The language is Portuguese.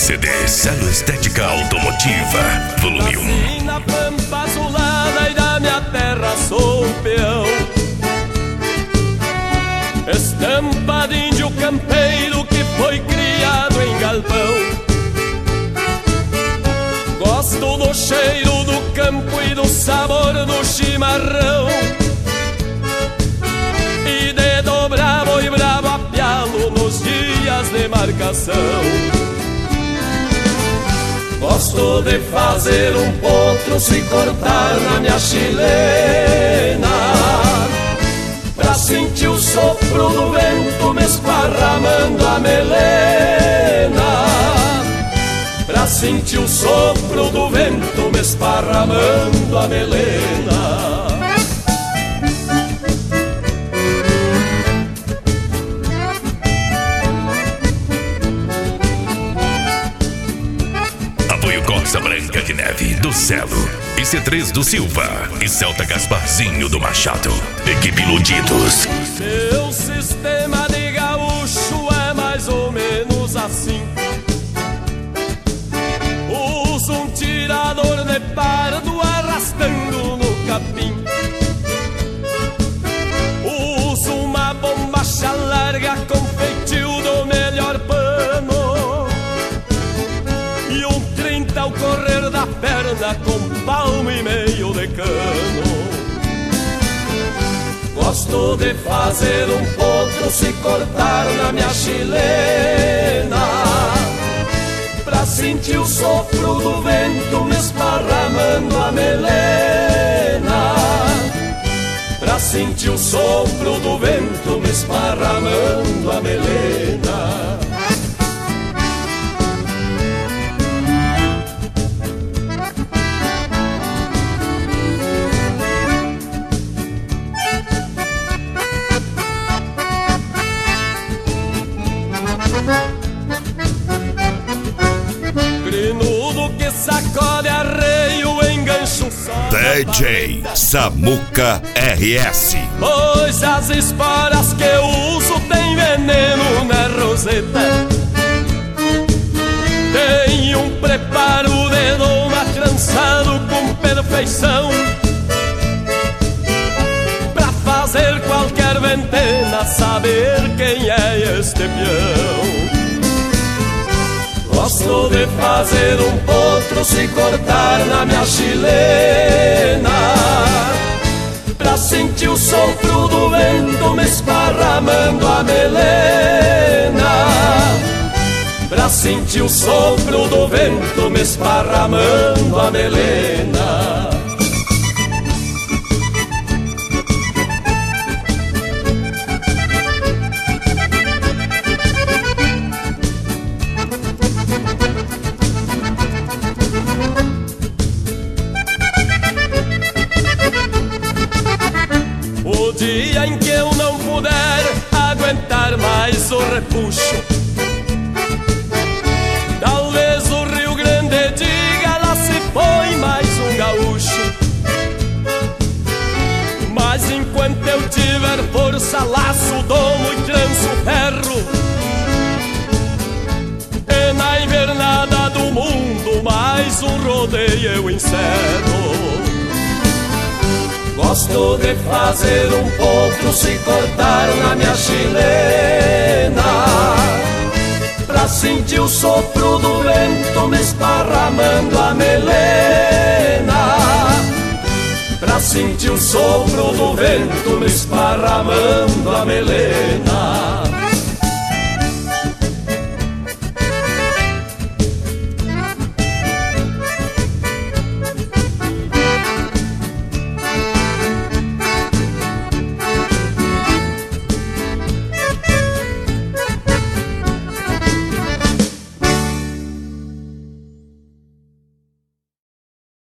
CD Celo Estética Automotiva, volume 1. Nasci na pampa azulada e da minha terra sou peão. Estampa de índio campeiro que foi criado em galpão. Gosto do cheiro do campo e do sabor do chimarrão. E de dobrar boi bravo a pialo nos dias de marcação. Gosto de fazer um potro se cortar na minha chilena, pra sentir o sopro do vento me esparramando a melena. Pra sentir o sopro do vento me esparramando a melena. Corsa Branca de Neve do Celo, IC3 do Silva e Celta Gasparzinho do Machado. Equipe Iludidos. Meu sistema de gaúcho é mais ou menos assim. Uso um tirador de pardo arrastando no capim. Uso uma bombacha larga com feitio do melhor pano. E um 30 ao correr da perna com palmo e meio de cano. Gosto de fazer um potro se cortar na minha chilena, pra sentir o sopro do vento me esparramando a melena. Pra sentir o sopro do vento me esparramando a melena. Grinudo que sacode arreio, engancho só DJ Samuca RS. Pois as esporas que eu uso tem veneno na roseta. Tem um preparo de doma trançado com perfeição, pra fazer qualquer ventena saber quem é este peão. Gosto de fazer um potro se cortar na minha chilena, pra sentir o sopro do vento me esparramando a melena. Pra sentir o sopro do vento me esparramando a melena. O dia em que eu não puder aguentar mais o repuxo, talvez o Rio Grande diga: lá se foi mais um gaúcho. Mas enquanto eu tiver força, laço, domo e tranço ferro, e na invernada do mundo mais um rodeio eu encerro. Gosto de fazer um potro se cortar na minha chilena, pra sentir o sopro do vento me esparramando a melena. Pra sentir o sopro do vento me esparramando a melena.